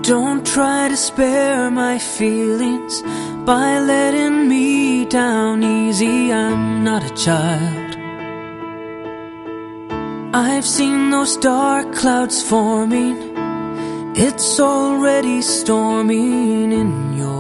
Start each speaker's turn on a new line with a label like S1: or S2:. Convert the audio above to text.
S1: Don't try to spare my feelings by letting me down easy. I'm not a child. I've seen those dark clouds forming. It's already storming in your